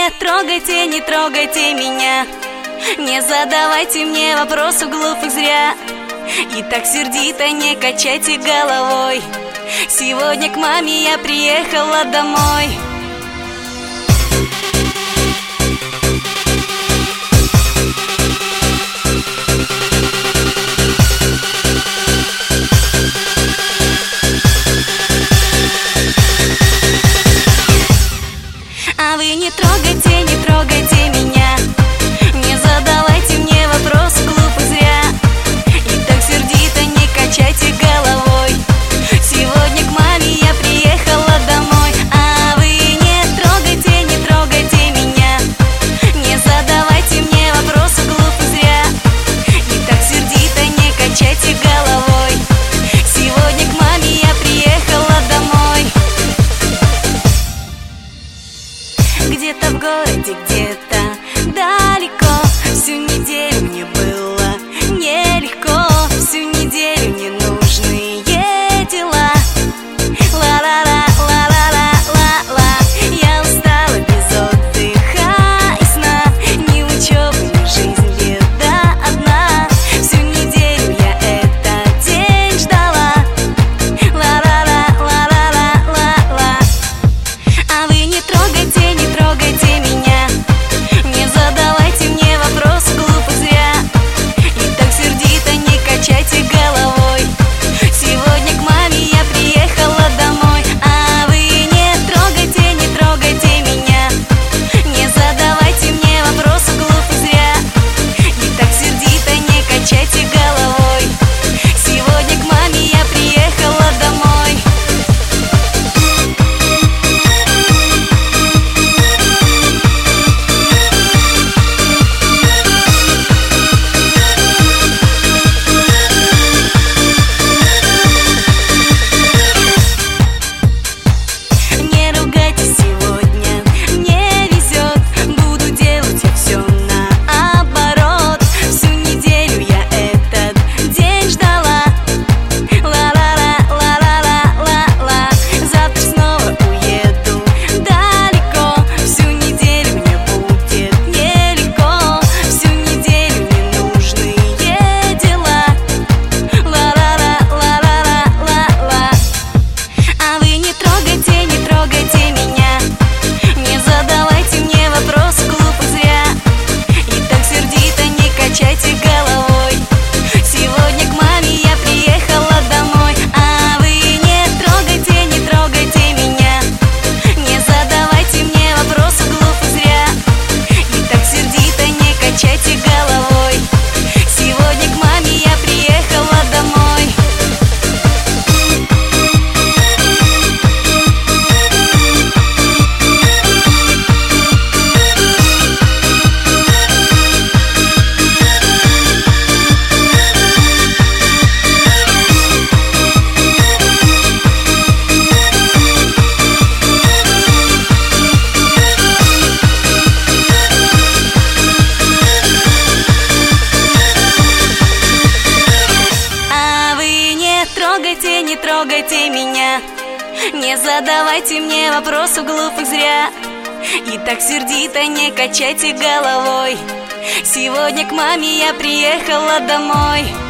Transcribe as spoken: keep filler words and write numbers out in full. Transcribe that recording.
не трогайте, не трогайте меня. Не задавайте мне вопросов глупых зря. И так сердито не качайте головой. Сегодня к маме я приехала домой. А вы не трогайте, не трогайте меня. Не задавайте мне вопросы глупых зря. И так сердито не качайте головой. Сегодня к маме я приехала домой. А вы не трогайте, не трогайте меня. Не задавайте мне вопросы глупых зря. И так сердито не качайте головой. Сегодня к маме я приехала домой. Где-то в городе, где-то далеко. Всю неделю мне было нелегко. Всю неделю ненужные дела. Ла-ла-ла, ла-ла-ла-ла-ла. Я устала без отдыха и сна. Ни учебы, ни жизнь, беда одна. Всю неделю я этот день ждала. Ла-ла-ла, ла-ла-ла-ла-ла. А вы не трогайте, не трогайте меня. Не задавайте мне вопросы глупых зря. И так сердито не качайте головой. Сегодня к маме я приехала домой. А вы не трогайте, не трогайте меня. Не задавайте мне вопросы глупых зря. И так сердито не качайте головой. Сегодня к маме я приехала домой. Не ругайтесь сегодня, мне везет. Буду делать я все наоборот. Всю неделю я этот день ждала. Ла-ла-ла, ла-ла-ла-ла-ла. Завтра снова уеду далеко. Всю неделю мне будет нелегко. Всю неделю ненужные дела. Ла-ла-ла, ла-ла-ла-ла-ла. А вы не трогайте, не трогайте меня. Не задавайте мне вопросы глупых зря. И так сердито не качайте головой. Сегодня к маме я приехала домой. А вы не трогайте, не трогайте меня. Не задавайте мне вопросы глупых зря. И так сердито не качайте головой. Сегодня к маме я приехала домой. А вы не трогайте, не трогайте меня. Не задавайте мне вопросов глупых зря. И так сердито не качайте головой. Сегодня к маме я приехала домой.